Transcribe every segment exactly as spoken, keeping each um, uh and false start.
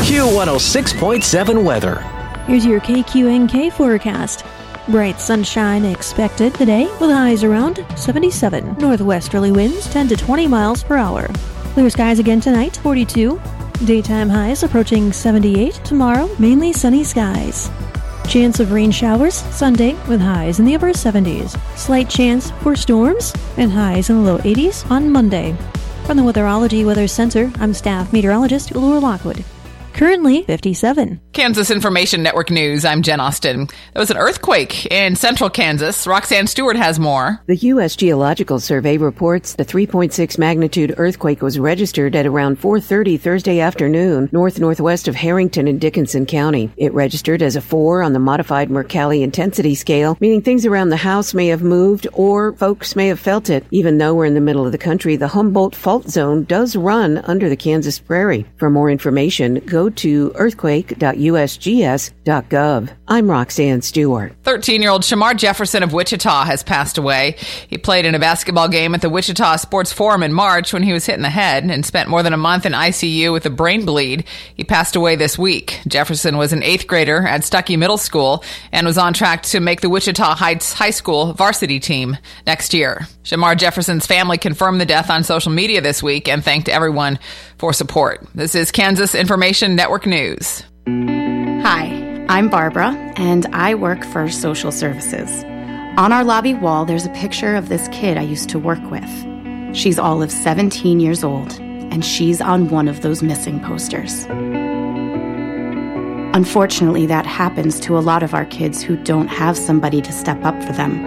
Q one oh six point seven weather. Here's your K Q N K forecast. Bright sunshine expected today with highs around seventy-seven. Northwesterly winds ten to twenty miles per hour. Clear skies again tonight, forty-two. Daytime highs approaching seventy-eight. Tomorrow, mainly sunny skies. Chance of rain showers Sunday with highs in the upper seventies. Slight chance for storms and highs in the low eighties on Monday. From the Weatherology Weather Center, I'm staff meteorologist Laura Lockwood. Currently fifty-seven. Kansas Information Network News, I'm Jen Austin. There was an earthquake in central Kansas. Roxanne Stewart has more. The U S Geological Survey reports the three point six magnitude earthquake was registered at around four thirty Thursday afternoon, north-northwest of Harrington in Dickinson County. It registered as a four on the modified Mercalli intensity scale, meaning things around the house may have moved or folks may have felt it. Even though we're in the middle of the country, the Humboldt Fault Zone does run under the Kansas Prairie. For more information, go to earthquake dot U S G S dot gov. I'm Roxanne Stewart. thirteen-year-old Shamar Jefferson of Wichita has passed away. He played in a basketball game at the Wichita Sports Forum in March when he was hit in the head and spent more than a month in I C U with a brain bleed. He passed away this week. Jefferson was an eighth grader at Stuckey Middle School and was on track to make the Wichita Heights High School varsity team next year. Shamar Jefferson's family confirmed the death on social media this week and thanked everyone for support. This is Kansas Information Network News. Hi, I'm Barbara, and I work for social services. On our lobby wall, there's a picture of this kid I used to work with. She's all of seventeen years old, and she's on one of those missing posters. Unfortunately, that happens to a lot of our kids who don't have somebody to step up for them.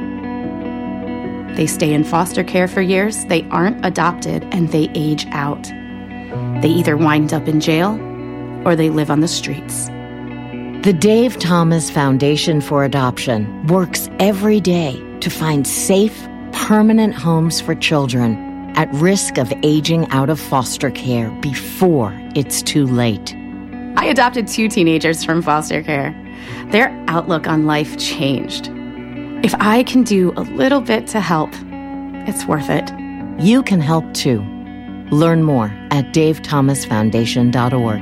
They stay in foster care for years, they aren't adopted, and they age out. They either wind up in jail or they live on the streets. The Dave Thomas Foundation for Adoption works every day to find safe, permanent homes for children at risk of aging out of foster care before it's too late. I adopted two teenagers from foster care. Their outlook on life changed. If I can do a little bit to help, it's worth it. You can help too. Learn more at dave thomas foundation dot org.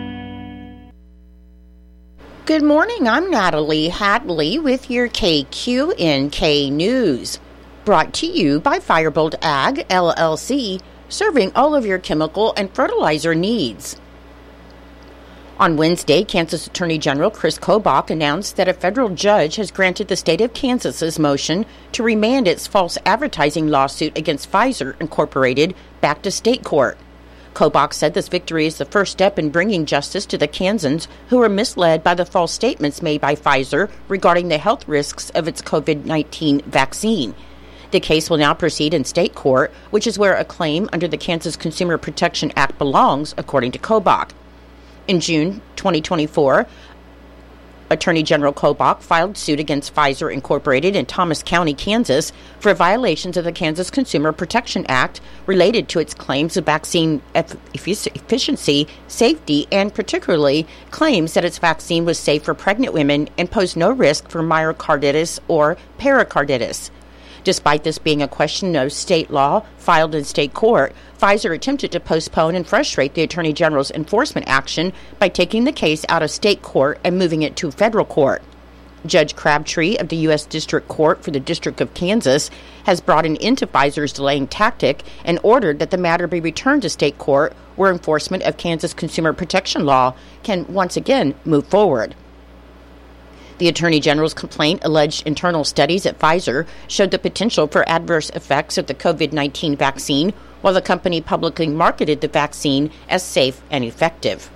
Good morning, I'm Natalie Hadley with your K Q N K News. Brought to you by Firebolt Ag, L L C, serving all of your chemical and fertilizer needs. On Wednesday, Kansas Attorney General Chris Kobach announced that a federal judge has granted the state of Kansas's motion to remand its false advertising lawsuit against Pfizer Incorporated back to state court. Kobach said this victory is the first step in bringing justice to the Kansans who were misled by the false statements made by Pfizer regarding the health risks of its covid nineteen vaccine. The case will now proceed in state court, which is where a claim under the Kansas Consumer Protection Act belongs, according to Kobach. In June twenty twenty-four, Attorney General Kobach filed suit against Pfizer Incorporated in Thomas County, Kansas, for violations of the Kansas Consumer Protection Act related to its claims of vaccine efficiency, safety, and particularly claims that its vaccine was safe for pregnant women and posed no risk for myocarditis or pericarditis. Despite this being a question of state law filed in state court, Pfizer attempted to postpone and frustrate the Attorney General's enforcement action by taking the case out of state court and moving it to federal court. Judge Crabtree of the U S District Court for the District of Kansas has brought an end to Pfizer's delaying tactic and ordered that the matter be returned to state court where enforcement of Kansas consumer protection law can once again move forward. The Attorney General's complaint alleged internal studies at Pfizer showed the potential for adverse effects of the covid nineteen vaccine, while the company publicly marketed the vaccine as safe and effective.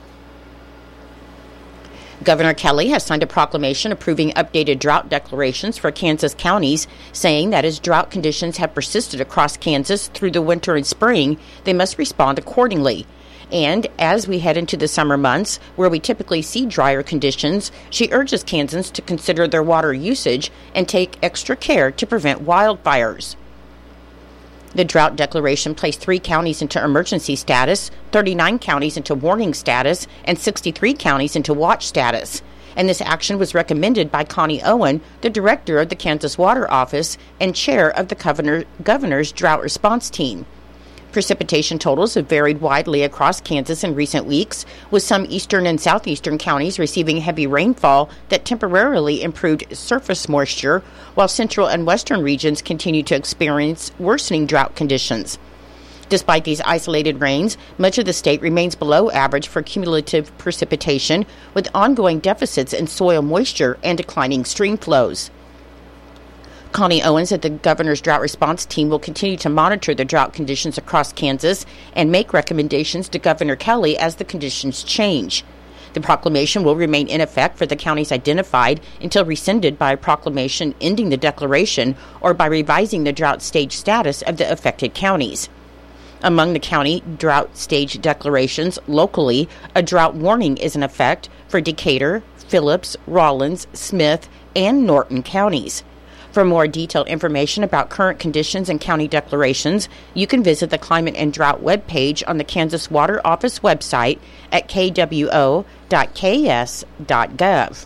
Governor Kelly has signed a proclamation approving updated drought declarations for Kansas counties, saying that as drought conditions have persisted across Kansas through the winter and spring, they must respond accordingly. And as we head into the summer months, where we typically see drier conditions, she urges Kansans to consider their water usage and take extra care to prevent wildfires. The drought declaration placed three counties into emergency status, thirty-nine counties into warning status, and sixty-three counties into watch status. And this action was recommended by Connie Owen, the director of the Kansas Water Office and chair of the governor, governor's drought response team. Precipitation totals have varied widely across Kansas in recent weeks, with some eastern and southeastern counties receiving heavy rainfall that temporarily improved surface moisture, while central and western regions continue to experience worsening drought conditions. Despite these isolated rains, much of the state remains below average for cumulative precipitation, with ongoing deficits in soil moisture and declining stream flows. Connie Owens said the governor's drought response team will continue to monitor the drought conditions across Kansas and make recommendations to Governor Kelly as the conditions change. The proclamation will remain in effect for the counties identified until rescinded by a proclamation ending the declaration or by revising the drought stage status of the affected counties. Among the county drought stage declarations locally, a drought warning is in effect for Decatur, Phillips, Rawlins, Smith, and Norton counties. For more detailed information about current conditions and county declarations, you can visit the Climate and Drought webpage on the Kansas Water Office website at k w o dot k s dot gov.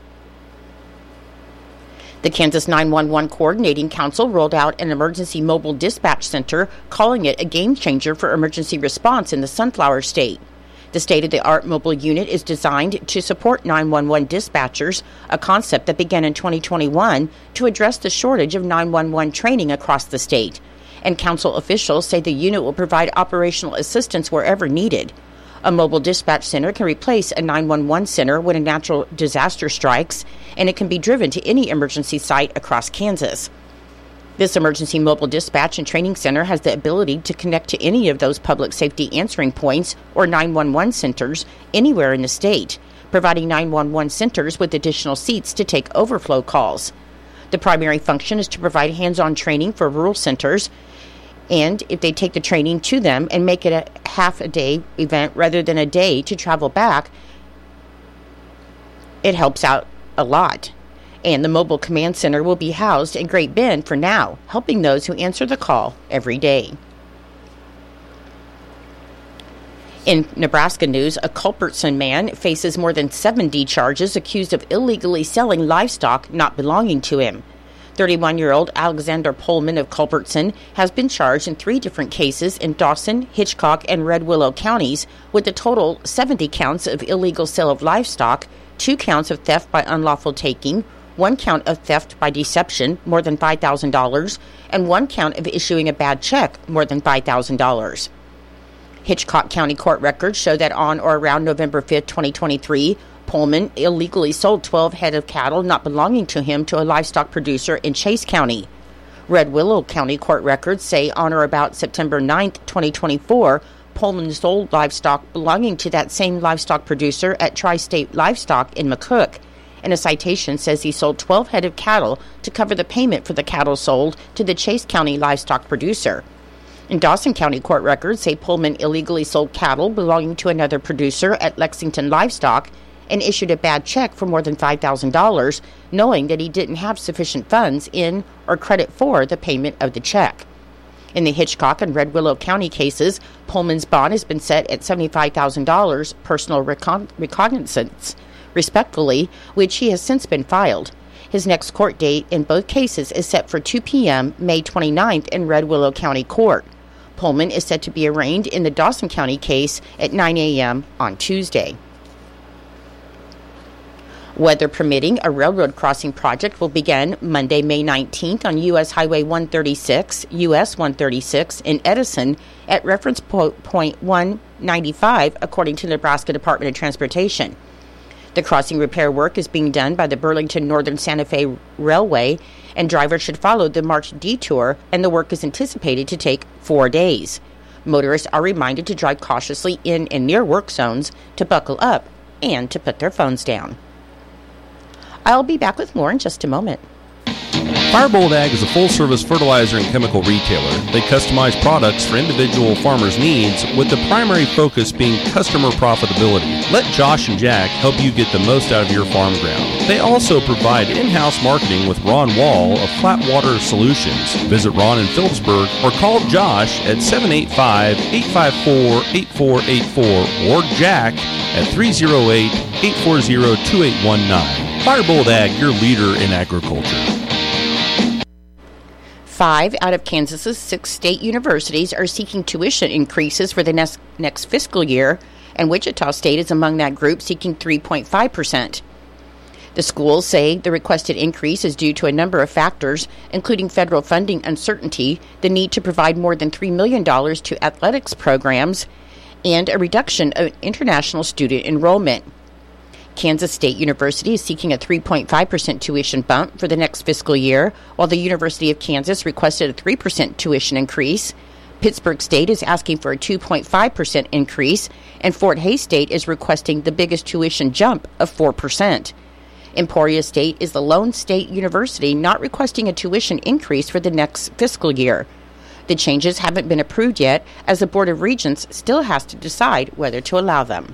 The Kansas nine one one Coordinating Council rolled out an emergency mobile dispatch center, calling it a game changer for emergency response in the Sunflower State. The state-of-the-art mobile unit is designed to support nine one one dispatchers, a concept that began in twenty twenty-one to address the shortage of nine one one training across the state. And council officials say the unit will provide operational assistance wherever needed. A mobile dispatch center can replace a nine one one center when a natural disaster strikes, and it can be driven to any emergency site across Kansas. This emergency mobile dispatch and training center has the ability to connect to any of those public safety answering points or nine one one centers anywhere in the state, providing nine one one centers with additional seats to take overflow calls. The primary function is to provide hands-on training for rural centers, and if they take the training to them and make it a half-a-day event rather than a day to travel back, it helps out a lot. And the mobile command center will be housed in Great Bend for now, helping those who answer the call every day. In Nebraska news, a Culbertson man faces more than seventy charges accused of illegally selling livestock not belonging to him. thirty-one-year-old Alexander Pullman of Culbertson has been charged in three different cases in Dawson, Hitchcock, and Red Willow counties with a total seventy counts of illegal sale of livestock, two counts of theft by unlawful taking, one count of theft by deception, more than five thousand dollars, and one count of issuing a bad check, more than five thousand dollars. Hitchcock County court records show that on or around November fifth, twenty twenty-three, Pullman illegally sold twelve head of cattle not belonging to him to a livestock producer in Chase County. Red Willow County court records say on or about September ninth, twenty twenty-four, Pullman sold livestock belonging to that same livestock producer at Tri-State Livestock in McCook. And a citation says he sold twelve head of cattle to cover the payment for the cattle sold to the Chase County livestock producer. In Dawson County court records say Pullman illegally sold cattle belonging to another producer at Lexington Livestock and issued a bad check for more than five thousand dollars, knowing that he didn't have sufficient funds in or credit for the payment of the check. In the Hitchcock and Red Willow County cases, Pullman's bond has been set at seventy-five thousand dollars personal recon- recognizance, respectfully, which he has since been filed. His next court date in both cases is set for two p.m. May twenty-ninth in Red Willow County Court. Pullman is set to be arraigned in the Dawson County case at nine a.m. on Tuesday. Weather permitting, a railroad crossing project will begin Monday, May nineteenth on U S Highway one thirty-six, U S one thirty-six in Edison at reference point one ninety-five, according to the Nebraska Department of Transportation. The crossing repair work is being done by the Burlington Northern Santa Fe Railway, and drivers should follow the marked detour, and the work is anticipated to take four days. Motorists are reminded to drive cautiously in and near work zones, to buckle up, and to put their phones down. I'll be back with more in just a moment. Firebolt Ag is a full-service fertilizer and chemical retailer. They customize products for individual farmers' needs, with the primary focus being customer profitability. Let Josh and Jack help you get the most out of your farm ground. They also provide in-house marketing with Ron Wall of Flatwater Solutions. Visit Ron in Phillipsburg or call Josh at seven eight five, eight five four, eight four eight four or Jack at three oh eight, eight four zero, two eight one nine. Firebolt Ag, your leader in agriculture. Five out of Kansas's six state universities are seeking tuition increases for the next, next fiscal year, and Wichita State is among that group, seeking three point five percent. The schools say the requested increase is due to a number of factors, including federal funding uncertainty, the need to provide more than three million dollars to athletics programs, and a reduction of international student enrollment. Kansas State University is seeking a three point five percent tuition bump for the next fiscal year, while the University of Kansas requested a three percent tuition increase. Pittsburgh State is asking for a two point five percent increase, and Fort Hays State is requesting the biggest tuition jump of four percent. Emporia State is the lone state university not requesting a tuition increase for the next fiscal year. The changes haven't been approved yet, as the Board of Regents still has to decide whether to allow them.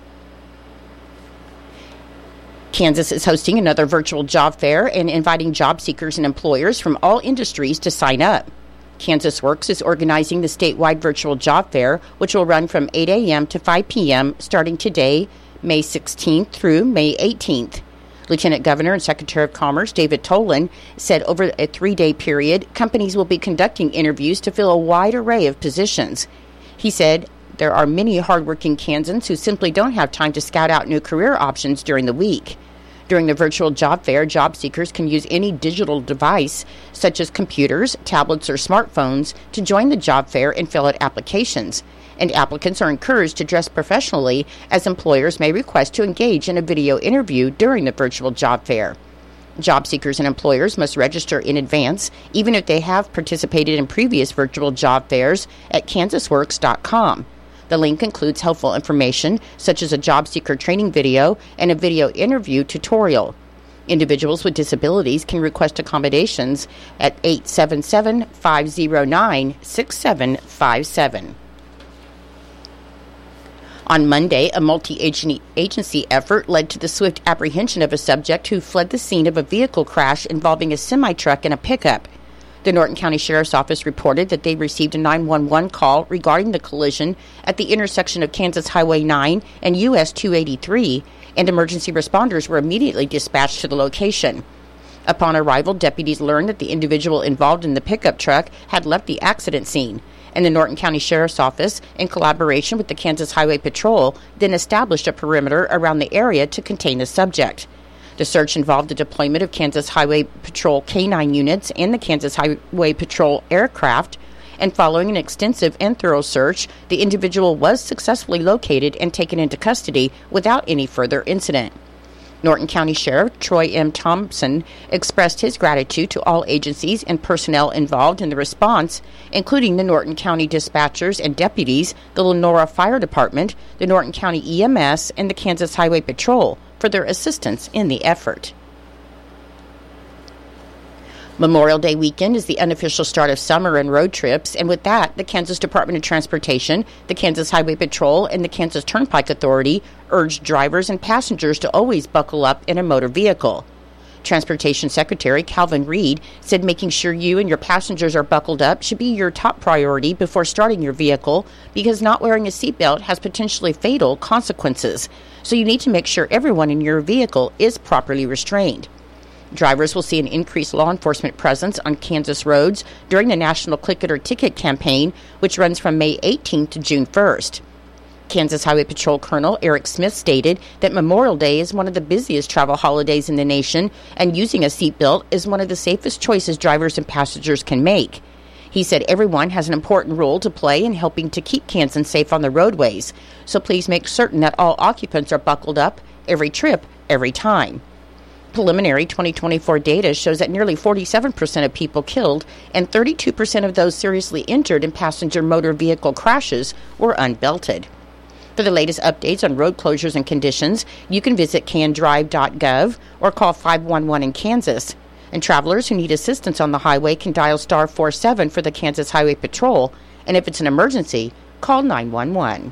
Kansas is hosting another virtual job fair and inviting job seekers and employers from all industries to sign up. Kansas Works is organizing the statewide virtual job fair, which will run from eight a.m. to five p.m. starting today, May sixteenth through May eighteenth. Lieutenant Governor and Secretary of Commerce David Tolan said over a three-day period, companies will be conducting interviews to fill a wide array of positions. He said there are many hardworking Kansans who simply don't have time to scout out new career options during the week. During the virtual job fair, job seekers can use any digital device, such as computers, tablets, or smartphones, to join the job fair and fill out applications. And applicants are encouraged to dress professionally, as employers may request to engage in a video interview during the virtual job fair. Job seekers and employers must register in advance, even if they have participated in previous virtual job fairs, at kansas works dot com. The link includes helpful information, such as a job seeker training video and a video interview tutorial. Individuals with disabilities can request accommodations at eight seven seven, five zero nine, six seven five seven. On Monday, a multi-agency effort led to the swift apprehension of a subject who fled the scene of a vehicle crash involving a semi-truck and a pickup. The Norton County Sheriff's Office reported that they received a nine one one call regarding the collision at the intersection of Kansas Highway nine and U S two eighty-three, and emergency responders were immediately dispatched to the location. Upon arrival, deputies learned that the individual involved in the pickup truck had left the accident scene, and the Norton County Sheriff's Office, in collaboration with the Kansas Highway Patrol, then established a perimeter around the area to contain the subject. The search involved the deployment of Kansas Highway Patrol K nine units and the Kansas Highway Patrol aircraft, and following an extensive and thorough search, the individual was successfully located and taken into custody without any further incident. Norton County Sheriff Troy M. Thompson expressed his gratitude to all agencies and personnel involved in the response, including the Norton County dispatchers and deputies, the Lenora Fire Department, the Norton County E M S, and the Kansas Highway Patrol for their assistance in the effort. Memorial Day weekend is the unofficial start of summer and road trips, and with that, the Kansas Department of Transportation, the Kansas Highway Patrol, and the Kansas Turnpike Authority urge drivers and passengers to always buckle up in a motor vehicle. Transportation Secretary Calvin Reed said making sure you and your passengers are buckled up should be your top priority before starting your vehicle, because not wearing a seatbelt has potentially fatal consequences. So you need to make sure everyone in your vehicle is properly restrained. Drivers will see an increased law enforcement presence on Kansas roads during the National Click It or Ticket campaign, which runs from May eighteenth to June first. Kansas Highway Patrol Colonel Eric Smith stated that Memorial Day is one of the busiest travel holidays in the nation, and using a seatbelt is one of the safest choices drivers and passengers can make. He said everyone has an important role to play in helping to keep Kansans safe on the roadways, so please make certain that all occupants are buckled up every trip, every time. Preliminary twenty twenty-four data shows that nearly forty-seven percent of people killed and thirty-two percent of those seriously injured in passenger motor vehicle crashes were unbelted. For the latest updates on road closures and conditions, you can visit can drive dot gov or call five one one in Kansas. And travelers who need assistance on the highway can dial star four seven for the Kansas Highway Patrol, and if it's an emergency, call nine one one.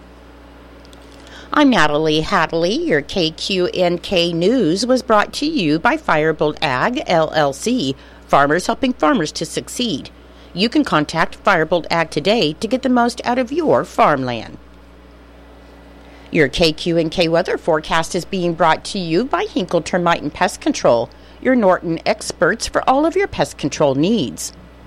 I'm Natalie Hadley. Your K Q N K News was brought to you by Firebolt Ag, L L C, farmers helping farmers to succeed. You can contact Firebolt Ag today to get the most out of your farmland. Your K Q N K weather forecast is being brought to you by Hinkle Termite and Pest Control, your Norton experts for all of your pest control needs.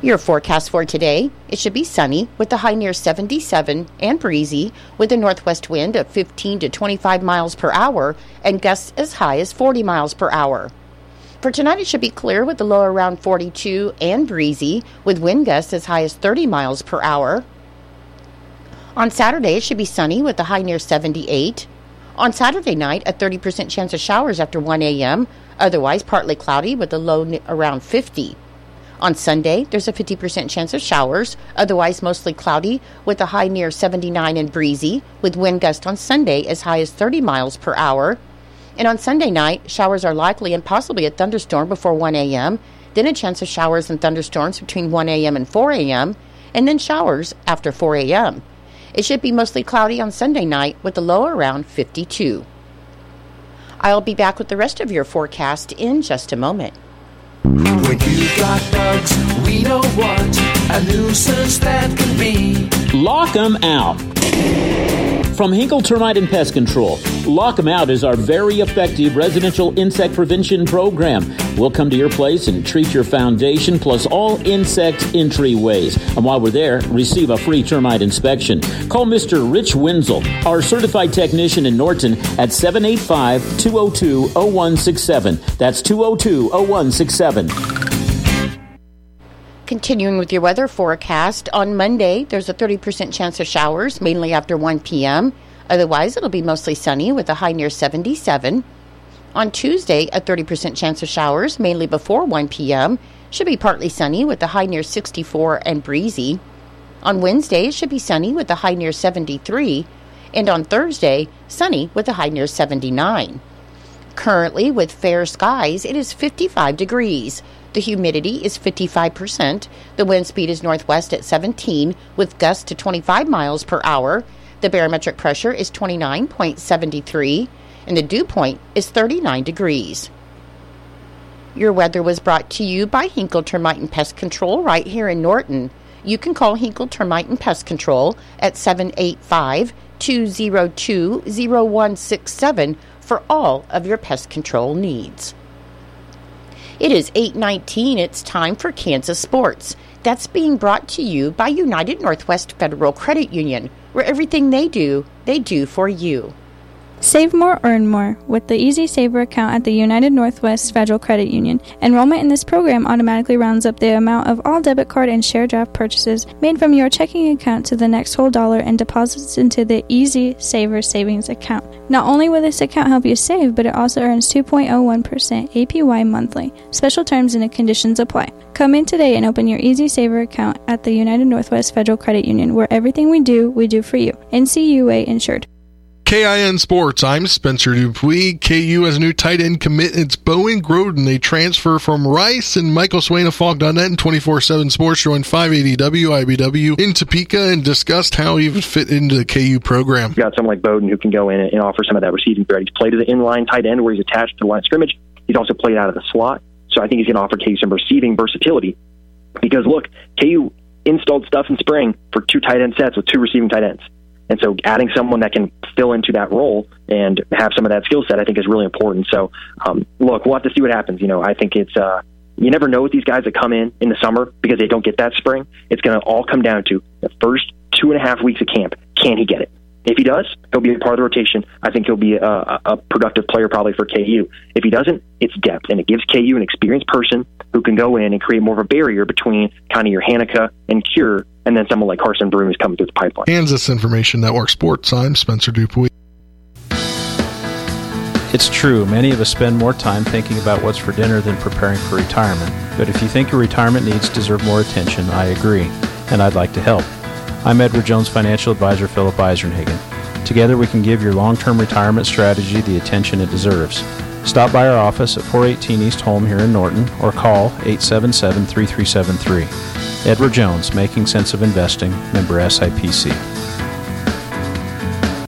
Your forecast for today, it should be sunny with a high near seventy-seven and breezy with a northwest wind of fifteen to twenty-five miles per hour and gusts as high as forty miles per hour. For tonight, it should be clear with a low around forty-two and breezy with wind gusts as high as thirty miles per hour. On Saturday, it should be sunny with a high near seventy-eight. On Saturday night, a thirty percent chance of showers after one a.m., otherwise partly cloudy with a low around fifty. On Sunday, there's a fifty percent chance of showers, otherwise mostly cloudy with a high near seventy-nine and breezy, with wind gusts on Sunday as high as thirty miles per hour. And on Sunday night, showers are likely and possibly a thunderstorm before one a.m., then a chance of showers and thunderstorms between one a.m. and four a.m., and then showers after four a.m. It should be mostly cloudy on Sunday night with a low around fifty-two. I'll be back with the rest of your forecast in just a moment. When you've got bugs, we don't want a nuisance that can be. Lock 'em out. From Hinkle Termite and Pest Control, Lock 'em Out is our very effective residential insect prevention program. We'll come to your place and treat your foundation plus all insect entryways. And while we're there, receive a free termite inspection. Call Mister Rich Wenzel, our certified technician in Norton, at seven eight five, two oh two, oh one six seven. That's two oh two, oh one six seven. Continuing with your weather forecast, on Monday, there's a thirty percent chance of showers, mainly after one p.m. Otherwise, it'll be mostly sunny with a high near seventy-seven. On Tuesday, a thirty percent chance of showers, mainly before one p.m. Should be partly sunny with a high near sixty-four and breezy. On Wednesday, it should be sunny with a high near seventy-three. And on Thursday, sunny with a high near seventy-nine. Currently, with fair skies, it is fifty-five degrees. The humidity is fifty-five percent. The wind speed is northwest at seventeen, with gusts to twenty-five miles per hour. The barometric pressure is twenty-nine point seven three, and the dew point is thirty-nine degrees. Your weather was brought to you by Hinkle Termite and Pest Control right here in Norton. You can call Hinkle Termite and Pest Control at seven eight five, two oh two, oh one six seven for all of your pest control needs. It is eight nineteen. It's time for Kansas Sports. That's being brought to you by United Northwest Federal Credit Union, where everything they do, they do for you. Save more, earn more with the Easy Saver account at the United Northwest Federal Credit Union. Enrollment in this program automatically rounds up the amount of all debit card and share draft purchases made from your checking account to the next whole dollar and deposits into the Easy Saver savings account. Not only will this account help you save, but it also earns two point oh one percent A P Y monthly. Special terms and conditions apply. Come in today and open your Easy Saver account at the United Northwest Federal Credit Union, where everything we do, we do for you. N C U A insured. K I N Sports, I'm Spencer Dupuis. K U has a new tight end commit. It's Bowen Groden. They transfer from Rice, and Michael Swain of Fog dot net and twenty-four seven Sports joined five eighty W I B W in Topeka and discussed how he would fit into the K U program. You've got someone like Bowden who can go in and offer some of that receiving threat. He's played as an inline tight end where he's attached to the line of scrimmage. He's also played out of the slot. So I think he's going to offer K U some receiving versatility. Because, look, K U installed stuff in spring for two tight end sets with two receiving tight ends. And so adding someone that can fill into that role and have some of that skill set, I think, is really important. So, um, look, we'll have to see what happens. You know, I think it's uh, you never know with these guys that come in in the summer because they don't get that spring. It's going to all come down to the first two and a half weeks of camp. Can he get it? If he does, he'll be a part of the rotation. I think he'll be a, a productive player probably for K U. If he doesn't, it's depth, and it gives K U an experienced person who can go in and create more of a barrier between kind of your Hanukkah and Cure, and then someone like Carson Broom is coming through the pipeline. Kansas Information Network Sports, I'm Spencer Dupuis. It's true, many of us spend more time thinking about what's for dinner than preparing for retirement. But if you think your retirement needs deserve more attention, I agree, and I'd like to help. I'm Edward Jones Financial Advisor Philip Eisenhagen. Together we can give your long-term retirement strategy the attention it deserves. Stop by our office at four eighteen East Holm here in Norton or call eight seven seven, three three seven three. Edward Jones, Making Sense of Investing, member S I P C.